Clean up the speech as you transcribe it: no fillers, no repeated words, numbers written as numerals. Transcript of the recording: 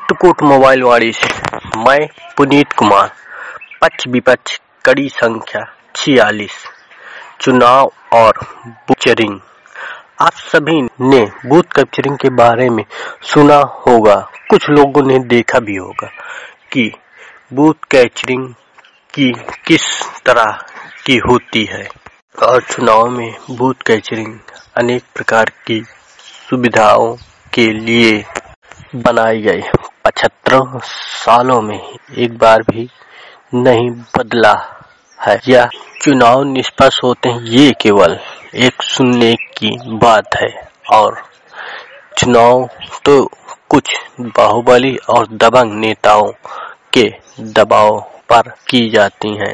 Chitrakoot mobile वाणी से मैं पुनीत कुमार। पक्ष विपक्ष कड़ी संख्या 46। चुनाव और कैप्चरिंग। आप सभी ने बूथ कैप्चरिंग के बारे में सुना होगा, कुछ लोगों ने देखा भी होगा कि बूथ कैप्चरिंग की किस तरह की होती है। और चुनाव में बूथ कैप्चरिंग अनेक प्रकार की सुविधाओं के लिए बनाई गई। 75 सालों में एक बार भी नहीं बदला है। यह चुनाव निष्पक्ष होते हैं, ये केवल एक सुनने की बात है। और चुनाव तो कुछ बाहुबली और दबंग नेताओं के दबाव पर की जाती हैं।